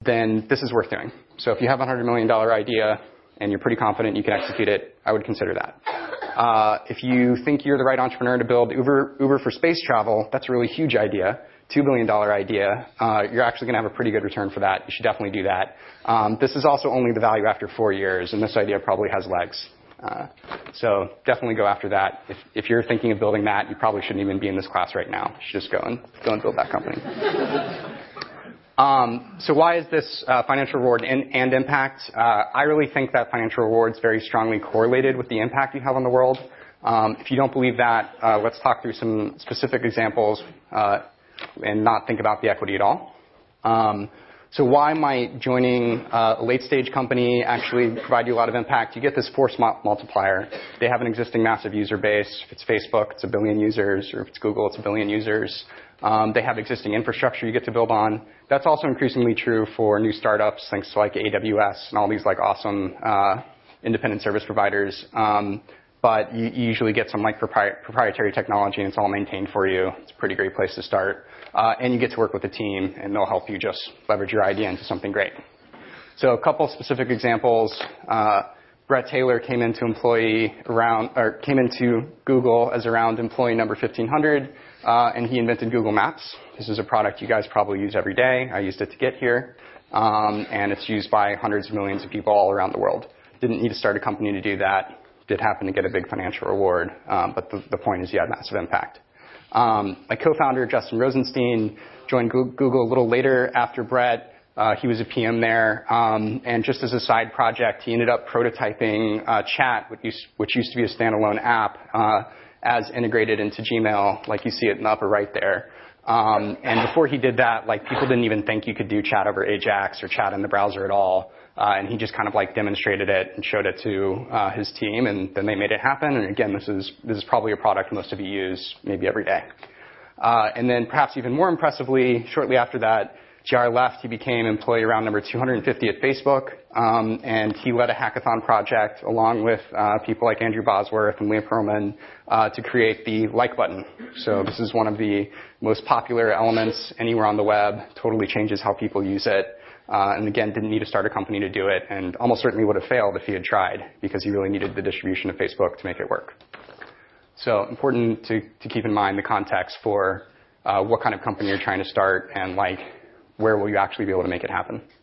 then this is worth doing. So if you have a $100 million idea and you're pretty confident you can execute it, I would consider that. If you think you're the right entrepreneur to build Uber for space travel, that's a really huge idea, $2 billion idea. You're actually going to have a pretty good return for that. You should definitely do that. This is also only the value after 4 years, and this idea probably has legs. So definitely go after that. If you're thinking of building that, you probably shouldn't even be in this class right now. You should just go and build that company. So why is this financial reward and impact? I really think that financial reward is very strongly correlated with the impact you have on the world. If you don't believe that, let's talk through some specific examples and not think about the equity at all. So why might joining a late-stage company actually provide you a lot of impact? You get this force multiplier. They have an existing massive user base. If it's Facebook, it's 1 billion users, or if it's Google, it's 1 billion users. They have existing infrastructure you get to build on. That's also increasingly true for new startups, thanks to like AWS and all these like awesome independent service providers. But you usually get some like proprietary technology, and it's all maintained for you. It's a pretty great place to start. And you get to work with a team, and they'll help you just leverage your idea into something great. So a couple specific examples. Brett Taylor came into Google as around employee number 1,500, and he invented Google Maps. This is a product you guys probably use every day. I used it to get here, and it's used by hundreds of millions of people all around the world. Didn't need to start a company to do that. Did happen to get a big financial reward, but the point is you had massive impact. My co-founder, Justin Rosenstein, joined Google a little later after Brett. He was a PM there, and just as a side project, he ended up prototyping Chat, which used to be a standalone app, as integrated into Gmail, like you see it in the upper right there. And before he did that, like people didn't even think you could do Chat over Ajax or Chat in the browser at all. And he just kind of like demonstrated it and showed it to his team, and then they made it happen. And again, this is probably a product most of you use maybe every day. And then perhaps even more impressively, shortly after that, JR left. He became employee round number 250 at Facebook, and he led a hackathon project along with people like Andrew Bosworth and Leah Pearlman to create the like button. So this is one of the most popular elements anywhere on the web. Totally changes how people use it. And again, didn't need to start a company to do it, and almost certainly would have failed if he had tried, because he really needed the distribution of Facebook to make it work. So important to keep in mind the context for what kind of company you're trying to start, and like where will you actually be able to make it happen.